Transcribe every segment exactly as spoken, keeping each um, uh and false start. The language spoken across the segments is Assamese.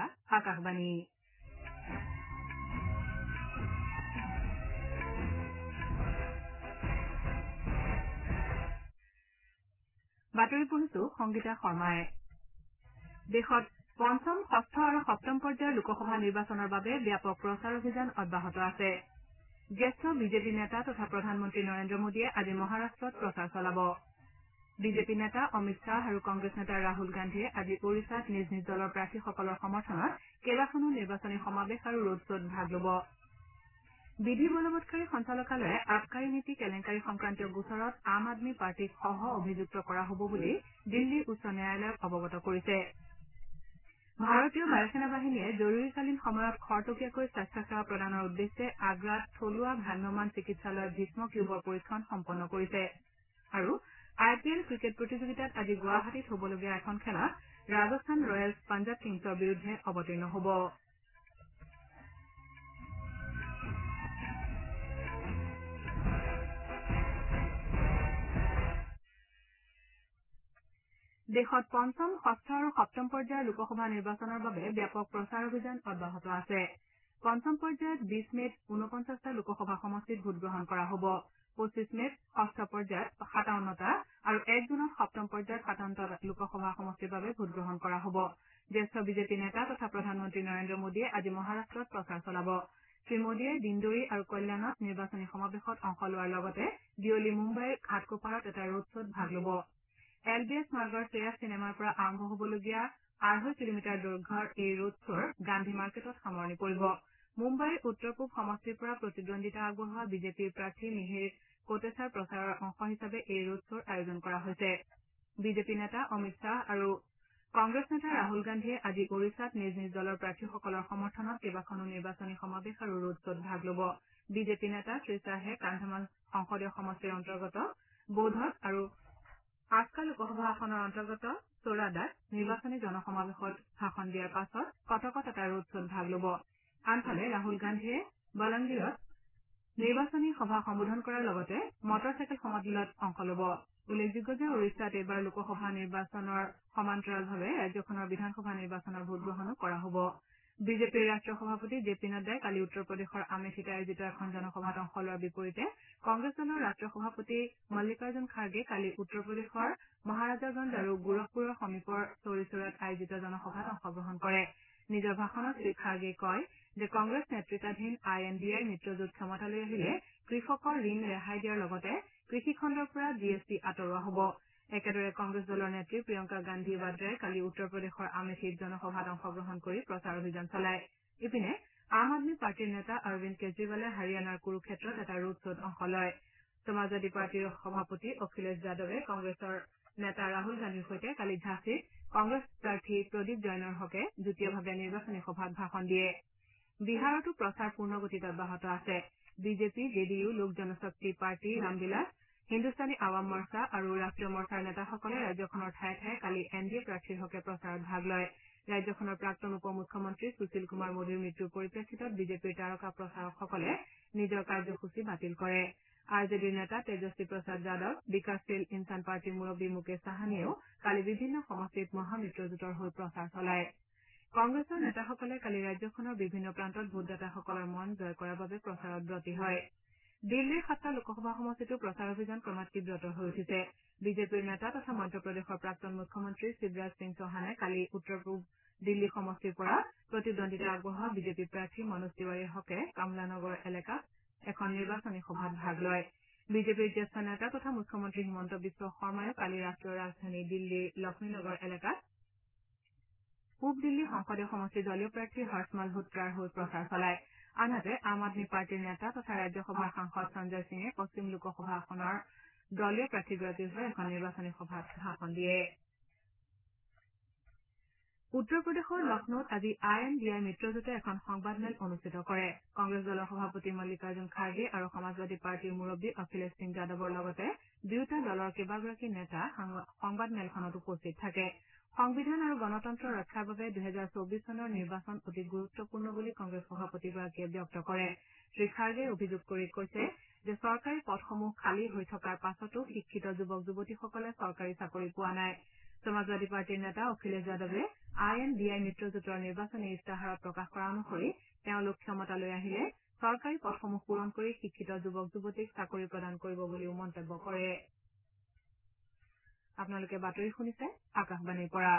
আকাশবাণী বাতৰি পঢ়িছো সংগীতা শৰ্মাই দেশত পঞ্চম ষষ্ঠ আৰু সপ্তম পৰ্যায়ৰ লোকসভা নিৰ্বাচনৰ বাবে ব্যাপক প্ৰচাৰ অভিযান অব্যাহত আছে জ্যেষ্ঠ বিজেপি নেতা তথা প্ৰধানমন্ত্ৰী নৰেন্দ্ৰ মোদীয়ে আজি মহাৰাষ্ট্ৰত প্ৰচাৰ চলাব বিজেপি নেতা অমিত শ্বাহ আৰু কংগ্ৰেছ নেতা ৰাহুল গান্ধীয়ে আজি ওড়িশাত নিজ নিজ দলৰ প্ৰাৰ্থীসকলৰ সমৰ্থনত কেইবাখনো নিৰ্বাচনী সমাৱেশ আৰু ৰোড শ্বত ভাগ লব বিধি বলবৎকাৰী সঞ্চালকালয়ে আবকাৰী নীতি কেলেংকাৰী সংক্ৰান্তীয় গোচৰত আম আদমী পাৰ্টীক সহ অভিযুক্ত কৰা হ'ব বুলি দিল্লী উচ্চ ন্যায়ালয়ক অৱগত কৰিছে ভাৰতীয় বায়ুসেনা বাহিনীয়ে জৰুৰীকালীন সময়ত খৰতকীয়াকৈ স্বাস্থ্যসেৱা প্ৰদানৰ উদ্দেশ্যে আগ্ৰাত থলুৱা ভ্ৰাম্যমাণ চিকিৎসালয় ভীষ্ম কিউবৰ পৰীক্ষণ সম্পন্ন কৰিছে আৰু আই পি এল ক্ৰিকেট প্ৰতিযোগিতাত আজি গুৱাহাটীত হ'বলগীয়া এখন খেলত ৰাজস্থান ৰয়েলছ পাঞ্জাৱ কিংছৰ বিৰুদ্ধে অৱতীৰ্ণ হ'ব দেশত পঞ্চম ষষ্ঠ আৰু সপ্তম পৰ্যায়ৰ লোকসভা নিৰ্বাচনৰ বাবে ব্যাপক প্ৰচাৰ অভিযান অব্যাহত আছে পঞ্চম পৰ্যায়ত বিশ মেত ঊনপঞ্চাছটা লোকসভা সমষ্টিত ভোটগ্ৰহণ কৰা হ'ব পঁচিছ মেত ষষ্ঠ পৰ্যায়ত সাতাৱন্নটা আৰু এক জুনত সপ্তম পৰ্যায়ত সাতাৱন্নটা লোকসভা সমষ্টিৰ বাবে ভোটগ্ৰহণ কৰা হ'ব জ্যেষ্ঠ বিজেপি নেতা তথা প্ৰধানমন্ত্ৰী নৰেন্দ্ৰ মোদীয়ে আজি মহাৰাষ্ট্ৰত প্ৰচাৰ চলাব শ্ৰীমোদীয়ে দিন্দোৰী আৰু কল্যাণত নিৰ্বাচনী সমাৱেশত অংশ লোৱাৰ লগতে বিয়লি মুম্বাইৰ ঘাটকোপাৰত এটা ৰোড শ্বত ভাগ ল'ব এল বি এছ মাৰ্গৰ শ্ৰেয়া চিনেমাৰ পৰা আৰম্ভ হ'বলগীয়া আঢ়ৈ কিলোমিটাৰ দৈৰ্ঘ্যৰ এই ৰোড শ্বৰ গান্ধী মাৰ্কেটত সামৰণি পৰিব মুম্বাইৰ উত্তৰ পূব সমষ্টিৰ পৰা প্ৰতিদ্বন্দ্বিতা আগবঢ়োৱা বিজেপিৰ প্ৰাৰ্থী মিহিৰ কোটেচাৰ প্ৰচাৰৰ অংশ হিচাপে এই ৰোড শ্বৰ আয়োজন কৰা হৈছে বিজেপি নেতা অমিত শ্বাহ আৰু কংগ্ৰেছ নেতা ৰাহুল গান্ধীয়ে আজি ওড়িশাত নিজ নিজ দলৰ প্ৰাৰ্থীসকলৰ সমৰ্থনত কেইবাখনো নিৰ্বাচনী সমাৱেশ আৰু ৰোড শ্বত ভাগ ল'ব বিজেপি নেতা শ্ৰীশ্বাহে কান্ধমাল সংসদীয় সমষ্টিৰ অন্তৰ্গত বৌধত আৰু আস্কা লোকসভা আসনৰ অন্তৰ্গত চোৰাদাত নিৰ্বাচনী জনসমাৱেশত ভাষণ দিয়াৰ পাছত কটকত এটা ৰোড শ্বত ভাগ ল'ব আনফালে ৰাহুল গান্ধীয়ে বলংগীৰত নিৰ্বাচনী সভা সম্বোধন কৰাৰ লগতে মটৰ চাইকেল সমাদলত অংশ ল'ব উল্লেখযোগ্য যে ওড়িশাত এইবাৰ লোকসভা নিৰ্বাচনৰ সমান্তৰালভাৱে ৰাজ্যখনৰ বিধানসভা নিৰ্বাচনৰ ভোটগ্ৰহণো কৰা হ'ব বিজেপিৰ ৰাষ্ট্ৰীয় সভাপতি জে পি নাড্ডাই কালি উত্তৰ প্ৰদেশৰ আমেথিত আয়োজিত এখন জনসভাত অংশ লোৱাৰ বিপৰীতে কংগ্ৰেছ দলৰ ৰাষ্ট্ৰীয় সভাপতি মল্লিকাৰ্জুন খাৰ্গে কালি উত্তৰ প্ৰদেশৰ মহাৰাজাগঞ্জ আৰু গোৰখপুৰৰ সমীপৰ চৌৰিচৌৰাত আয়োজিত জনসভাত অংশগ্ৰহণ কৰে নিজৰ ভাষণত শ্ৰীখাৰ্গে কয় যে কংগ্ৰেছ নেতৃত্বাধীন আই এন ডি এৰ মিত্ৰজোঁট ক্ষমতালৈ আহিলে কৃষকৰ ঋণ ৰেহাই দিয়াৰ লগতে কৃষি খণ্ডৰ পৰা জি এছ টি আঁতৰোৱা হ'ব একেদৰে কংগ্ৰেছ দলৰ নেত্ৰী প্ৰিয়ংকা গান্ধী ৱাদ্ৰাই কালি উত্তৰ প্ৰদেশৰ আমেথিত জনসভাত অংশগ্ৰহণ কৰি প্ৰচাৰ অভিযান চলায় ইপিনে আম আদমী পাৰ্টীৰ নেতা অৰবিন্দ কেজৰিৱালে হাৰিয়ানাৰ কুৰুক্ষেত্ৰত এটা ৰোড শ্বত অংশ লয় সমাজবাদী পাৰ্টীৰ সভাপতি অখিলেশ যাদৱে কংগ্ৰেছৰ নেতা ৰাহুল গান্ধীৰ সৈতে কালি ঝাঁচীত কংগ্ৰেছ প্ৰাৰ্থী প্ৰদীপ জৈনৰ হকে যুটীয়াভাৱে নিৰ্বাচনী সভাত ভাষণ দিয়ে বিহাৰতো প্ৰচাৰ পূৰ্ণগতিত অব্যাহত আছে BJP J D U Lok Janshakti party Ramvilas Hindustani Awam Morcha আৰু ৰাষ্ট্ৰীয় মৰ্চাৰ নেতাসকলে ৰাজ্যখনৰ ঠায়ে ঠায়ে কালি এন ডি এ প্ৰাৰ্থীৰ হকে প্ৰচাৰত ভাগ লয় ৰাজ্যখনৰ প্ৰাক্তন উপ মুখ্যমন্ত্ৰী সুশীল কুমাৰ মোদীৰ মৃত্যুৰ পৰিপ্ৰেক্ষিতত বিজেপিৰ তাৰকা প্ৰচাৰকসকলে নিজৰ কাৰ্যসূচী বাতিল কৰে আৰ জে ডিৰ নেতা তেজস্বী প্ৰসাদ যাদৱ বিকাশশীল ইনচান পাৰ্টীৰ মুৰববী মুকেশ চাহানীয়েও কালি বিভিন্ন সমষ্টিত মহামিত্ৰজোঁটৰ হৈ প্ৰচাৰ চলায় কংগ্ৰেছৰ নেতাসকলে কালি ৰাজ্যখনৰ বিভিন্ন প্ৰান্তত ভোটদাতাসকলৰ মন জয় কৰাৰ বাবে প্ৰচাৰত ব্ৰতী হয় দিল্লীৰ সাতটা লোকসভা সমষ্টিতো প্ৰচাৰ অভিযান ক্ৰমাৎ তীব্ৰতৰ হৈ উঠিছে বিজেপিৰ নেতা তথা মধ্যপ্ৰদেশৰ প্ৰাক্তন মুখ্যমন্ত্ৰী শিৱৰাজ সিং চৌহানে কালি উত্তৰ পূব দিল্লী সমষ্টিৰ পৰা প্ৰতিদ্বন্দ্বিতা আগবঢ়োৱা বিজেপি প্ৰাৰ্থী মনোজ তিৱাৰীৰ হকে কামলানগৰ এলেকাত এখন নিৰ্বাচনী সভাত ভাগ লয় বিজেপিৰ জ্যেষ্ঠ নেতা তথা মুখ্যমন্ত্ৰী হিমন্ত বিশ্ব শৰ্মাইও কালি ৰাষ্ট্ৰীয় ৰাজধানী দিল্লীৰ লক্ষ্মীনগৰ এলেকাত পূব দিল্লী সংসদীয় সমষ্টিৰ দলীয় প্ৰাৰ্থী হৰ্ষ মালহোত্ৰাৰ হৈ প্ৰচাৰ চলায় আনহাতে আম আদমী পাৰ্টীৰ নেতা তথা ৰাজ্যসভাৰ সাংসদ সঞ্জয় সিঙে পশ্চিম লোকসভা আসনৰ দলীয় প্ৰাৰ্থীগৰাকীৰ হৈ এখন নিৰ্বাচনী সভাত ভাষণ দিয়ে উত্তৰ প্ৰদেশৰ লক্ষ্ণৌত আজি আই এন ডি আই মিত্ৰজোঁটে এখন সংবাদমেল অনুষ্ঠিত কৰে কংগ্ৰেছ দলৰ সভাপতি মল্লিকাৰ্জুন খাৰ্গে আৰু সমাজবাদী পাৰ্টীৰ মুৰববী অখিলেশ সিং যাদৱৰ লগতে দুয়োটা দলৰ কেইবাগৰাকী নেতা সংবাদমেলখনত উপস্থিত থাকে সংবিধান আৰু গণতন্ত্ৰ ৰক্ষাৰ বাবে দুহেজাৰ চৌবিশ চনৰ নিৰ্বাচন অতি গুৰুত্বপূৰ্ণ বুলি কংগ্ৰেছ সভাপতিগৰাকীয়ে ব্যক্ত কৰে শ্ৰীখাৰ্গে অভিযোগ কৰি কৈছে যে চৰকাৰী পদসমূহ খালী হৈ থকাৰ পাছতো শিক্ষিত যুৱক যুৱতীসকলে চৰকাৰী চাকৰি পোৱা নাই সমাজবাদী পাৰ্টীৰ নেতা অখিলেশ যাদৱে আই এন ডি আই মিত্ৰজোঁটৰ নিৰ্বাচনী ইস্তাহাৰত প্ৰকাশ কৰা অনুসৰি তেওঁলোক ক্ষমতালৈ আহিলে চৰকাৰী পদসমূহ পূৰণ কৰি শিক্ষিত যুৱক যুৱতীক চাকৰি প্ৰদান কৰিব বুলিও মন্তব্য কৰে। আপোনালোকে বাতৰি শুনিছে আকাশবাণীৰ পৰা।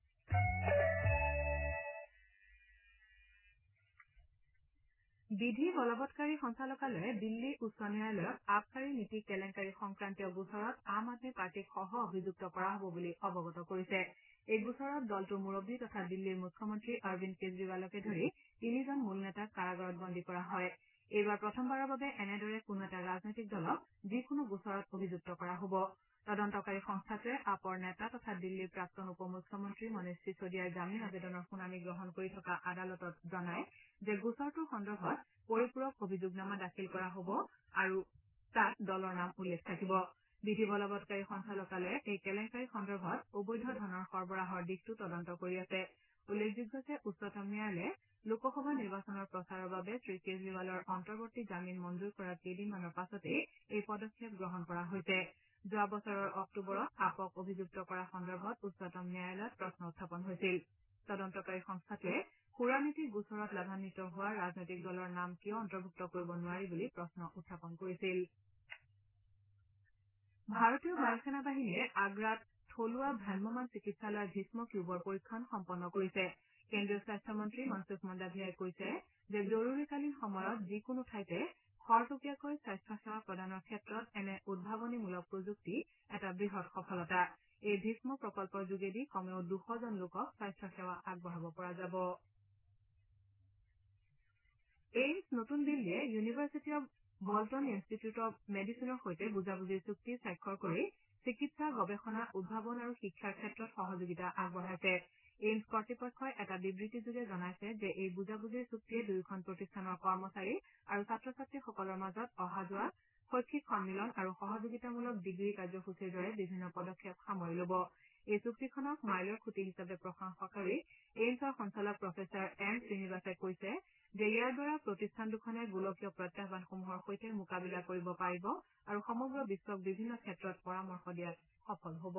বিধি বলবৎকাৰী সঞ্চালকালয়ে দিল্লী উচ্চ ন্যায়ালয়ক আবকাৰী নীতি কেলেংকাৰী সংক্ৰান্তীয় গোচৰত আম আদমী পাৰ্টীক সহ অভিযুক্ত কৰা হ'ব বুলি অৱগত কৰিছে। এই গোচৰত দলটোৰ মুৰববী তথা দিল্লীৰ মুখ্যমন্ত্ৰী অৰবিন্দ কেজৰিৱালকে ধৰি তিনিজন মূল নেতাক কাৰাগাৰত বন্দী কৰা হয়। এইবাৰ প্ৰথমবাৰৰ বাবে এনেদৰে কোনো এটা ৰাজনৈতিক দলক যিকোনো গোচৰত অভিযুক্ত কৰা হ'ব। তদন্তকাৰী সংস্থাটোৱে আপৰ নেতা তথা দিল্লীৰ প্ৰাক্তন উপ মুখ্যমন্ত্ৰী মনীষ চিছদিয়াৰ জামিন আবেদনৰ শুনানি গ্ৰহণ কৰি থকা আদালতত জনায় যে গোচৰটোৰ সন্দৰ্ভত পৰিপূৰক অভিযোগনামা দাখিল কৰা হ'ব আৰু তাত দলৰ নাম উল্লেখ থাকিব। বিধি বলবৎকাৰী সঞ্চালকালয়ে এই কেলেংকাৰী সন্দৰ্ভত অবৈধ ধনৰ সৰবৰাহৰ দিশটো তদন্ত কৰি আছে। উল্লেখযোগ্য যে উচ্চতম ন্যায়ালয়ে লোকসভা নিৰ্বাচনৰ প্ৰচাৰৰ বাবে শ্ৰীকেজৰিৱালৰ অন্তৰ্বৰ্তী জামিন মঞ্জুৰ কৰাৰ কেইদিনমানৰ পাছতেই এই পদক্ষেপ গ্ৰহণ কৰা হৈছে। যোৱা বছৰৰ অক্টোবৰত আপক অভিযুক্ত কৰা সন্দৰ্ভত উচ্চতম ন্যায়ালয়ত প্ৰশ্ন উত্থাপন হৈছিল। তদন্তকাৰী সংস্থাটোৱে সুৰা নীতিৰ গোচৰত লাভান্বিত হোৱা ৰাজনৈতিক দলৰ নাম কিয় অন্তৰ্ভুক্ত কৰিব নোৱাৰি বুলি প্ৰশ্ন উত্থাপন কৰিছিল। ভাৰতীয় বায়ু সেনা বাহিনীয়ে আগ্ৰাত থলুৱা ভ্ৰাম্যমাণ চিকিৎসালয়ৰ ভীষ্ম কিউবৰ পৰীক্ষণ সম্পন্ন কৰিছে। কেন্দ্ৰীয় স্বাস্থ্যমন্ত্ৰী মনসুখ মন্দাভিয়াই কৈছে যে জৰুৰীকালীন সময়ত যিকোনো ঠাইতে খৰতকীয়াকৈ স্বাস্থ্যসেৱা প্ৰদানৰ ক্ষেত্ৰত এনে উদ্ভাৱনীমূলক প্ৰযুক্তি এটা বৃহৎ সফলতা। এই ভীষ্ম প্ৰকল্পৰ যোগেদি কমেও দুশজন লোকক স্বাস্থ্যসেৱা আগবঢ়াব পৰা যাব। এইমছ নতুন দিল্লীয়ে university of Bolton institute of মেডিচিনৰ সৈতে বুজাবুজিৰ চুক্তি স্বাক্ষৰ কৰি চিকিৎসা গৱেষণা উদ্ভাৱন আৰু শিক্ষাৰ ক্ষেত্ৰত সহযোগিতা আগবঢ়াইছে। এইমছ কৰ্তৃপক্ষই এটা বিবৃতিযোগে জনাইছে যে এই বুজাবুজিৰ চুক্তিয়ে দুয়োখন প্ৰতিষ্ঠানৰ কৰ্মচাৰী আৰু ছাত্ৰ ছাত্ৰীসকলৰ মাজত অহা যোৱা শৈক্ষিক সন্মিলন আৰু সহযোগিতামূলক ডিগ্ৰী কাৰ্যসূচীৰ দৰে বিভিন্ন পদক্ষেপ সামৰি ল'ব। এই চুক্তিখনক মাইলৰ খুঁটি হিচাপে প্ৰশংসা কৰি এইমছৰ সঞ্চালক প্ৰফেচাৰ এম শ্ৰীনিবাসে কৈছে যে ইয়াৰ দ্বাৰা প্ৰতিষ্ঠান দুখনে গোলকীয় প্ৰত্যাহ্বানসমূহৰ সৈতে মোকাবিলা কৰিব পাৰিব আৰু সমগ্ৰ বিশ্বক বিভিন্ন ক্ষেত্ৰত পৰামৰ্শ দিয়াত সফল হ'ব।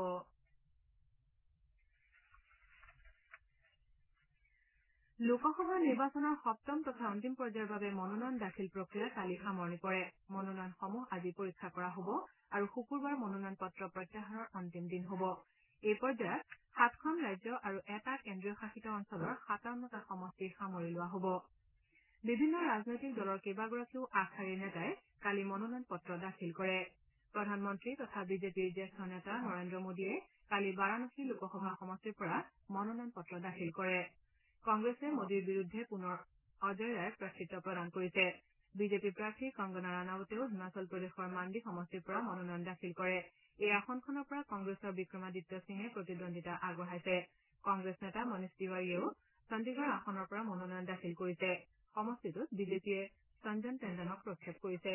লোকসভা নিৰ্বাচনৰ সপ্তম তথা অন্তিম পৰ্যায়ৰ বাবে মনোনয়ন দাখিল প্ৰক্ৰিয়া কালি সামৰণি পৰে। মনোনয়নসমূহ আজি পৰীক্ষা কৰা হ'ব আৰু শুকুৰবাৰ মনোনয়ন পত্ৰ প্ৰত্যাহাৰৰ অন্তিম দিন হ'ব। এই পৰ্যায়ত সাতখন ৰাজ্য আৰু এটা কেন্দ্ৰীয় শাসিত অঞ্চলৰ সাতাৱন্নটা সমষ্টি সামৰি লোৱা হ'ব। বিভিন্ন ৰাজনৈতিক দলৰ কেইবাগৰাকীও আগশাৰীৰ নেতাই কালি মনোনয়ন পত্ৰ দাখিল কৰে। প্ৰধানমন্ত্ৰী তথা বিজেপিৰ জ্যেষ্ঠ নেতা নৰেন্দ্ৰ মোদীয়ে কালি বাৰাণসী লোকসভা সমষ্টিৰ পৰা মনোনয়ন পত্ৰ দাখিল কৰে। কংগ্ৰেছে মোদীৰ বিৰুদ্ধে পুনৰ অজয় ৰায়ক প্ৰাৰ্থিত্ব প্ৰদান কৰিছে। বিজেপি প্ৰাৰ্থী কংগনা ৰাণাৱতেও হিমাচল প্ৰদেশৰ মাণ্ডি সমষ্টিৰ পৰা মনোনয়ন দাখিল কৰে। এই আসনখনৰ পৰা কংগ্ৰেছৰ বিক্ৰমাদিত্য সিঙে প্ৰতিদ্বন্দ্বিতা আগবঢ়াইছে। কংগ্ৰেছ নেতা মনীষ তিৱাৰীয়েও চণ্ডীগড় আসনৰ পৰা মনোনয়ন দাখিল কৰিছে। সমষ্টিটোত বিজেপিয়ে সঞ্জন টেণ্ডনক প্ৰক্ষেপ কৰিছে।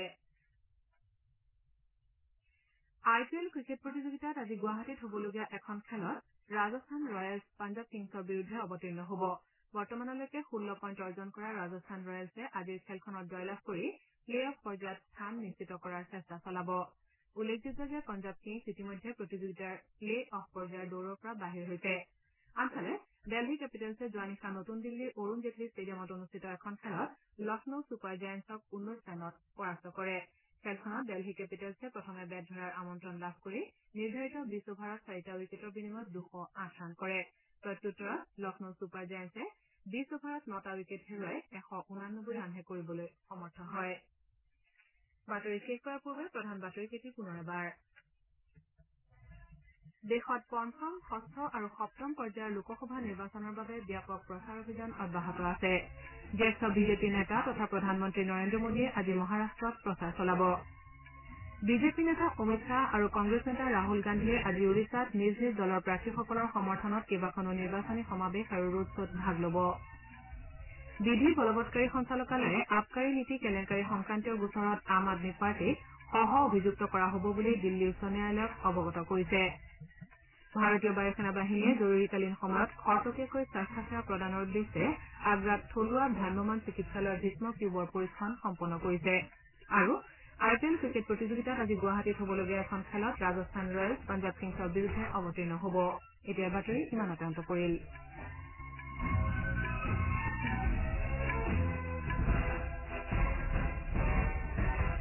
আই পি এল ক্ৰিকেট প্ৰতিযোগিতাত আজি গুৱাহাটীত হ'বলগীয়া এখন খেলত ৰাজস্থান ৰয়েলছ পাঞ্জাৱ কিংছৰ বিৰুদ্ধে অৱতীৰ্ণ হ'ব। বৰ্তমানলৈকে ষোল্ল পইণ্ট অৰ্জন কৰা ৰাজস্থান ৰয়েলছে আজিৰ খেলখনত জয়লাভ কৰি প্লে অফ পৰ্যায়ত স্থান নিশ্চিত কৰাৰ চেষ্টা চলাব। উল্লেখযোগ্য যে পাঞ্জাৱ কিংছ ইতিমধ্যে প্ৰতিযোগিতাৰ প্লে অফ পৰ্যায়ৰ দৌৰৰ পৰা বাহিৰ হৈছে। আনফালে দেলহি কেপিটেলছে যোৱা নিশা নতুন দিল্লীৰ অৰুণ জেটলী ষ্টেডিয়ামত অনুষ্ঠিত এখন খেলত লক্ষ্ণৌ ছুপাৰ জায়েণ্টছক ঊনৈশ ৰানত পৰাস্ত কৰে। খেলখনত দেলহি কেপিটেলছে প্ৰথমে বেট ধৰাৰ আমন্ত্ৰণ লাভ কৰি নিৰ্ধাৰিত বিছ অভাৰত চাৰিটা উইকেটৰ বিনিময়ত দুশ আঠ ৰান কৰে। প্ৰত্যুত্তৰত লক্ষ্ণৌ ছুপাৰ জায়েণ্টছে বিছ অভাৰত নটা উইকেট হেৰুৱাই এশ ঊনানব্বৈ ৰানহে কৰিবলৈ সমৰ্থ হয়। বাতৰি শেষ কৰাৰ পূৰ্বে প্ৰধান বাতৰিকেইটি পুনৰ এবাৰ। দেশত পঞ্চম ষষ্ঠ আৰু সপ্তম পৰ্যায়ৰ লোকসভা নিৰ্বাচনৰ বাবে ব্যাপক প্ৰচাৰ অভিযান অব্যাহত আছে। জ্যেষ্ঠ বিজেপি নেতা তথা প্ৰধানমন্ত্ৰী নৰেন্দ্ৰ মোদীয়ে আজি মহাৰাষ্ট্ৰত প্ৰচাৰ চলাব। বিজেপি নেতা অমিত শ্বাহ আৰু কংগ্ৰেছ নেতা ৰাহুল গান্ধীয়ে আজি ওড়িশাত নিজ নিজ দলৰ প্ৰাৰ্থীসকলৰ সমৰ্থনত কেইবাখনো নিৰ্বাচনী সমাৱেশ আৰু ৰোড শ্বত ভাগ ল'ব। বিধি বলবৎকাৰী সঞ্চালকালয়ে আবকাৰী নীতি কেলেংকাৰী সংক্ৰান্তীয় গোচৰত আম আদমী পাৰ্টীক সহ অভিযুক্ত কৰা হ'ব বুলি দিল্লী উচ্চ ন্যায়ালয়ক অৱগত কৰিছে। ভাৰতীয় বায়ু সেনা বাহিনীয়ে জৰুৰীকালীন সময়ত খৰতকীয়াকৈ স্বাস্থ্যসেৱা প্ৰদানৰ উদ্দেশ্যে আগ্ৰাত থলুৱা ভ্ৰাম্যমাণ চিকিৎসালয়ৰ ভীষ্ম কিউবৰ পৰীক্ষণ সম্পন্ন কৰিছে। আৰু আই পি এল ক্ৰিকেট প্ৰতিযোগিতাত আজি গুৱাহাটীত হ'বলগীয়া এখন খেলত ৰাজস্থান ৰয়েলছ পঞ্জাৱ কিংছৰ বিৰুদ্ধে অৱতীৰ্ণ হ'ব। এতিয়াৰ বাতৰি ইমানতে অন্ত পৰিল।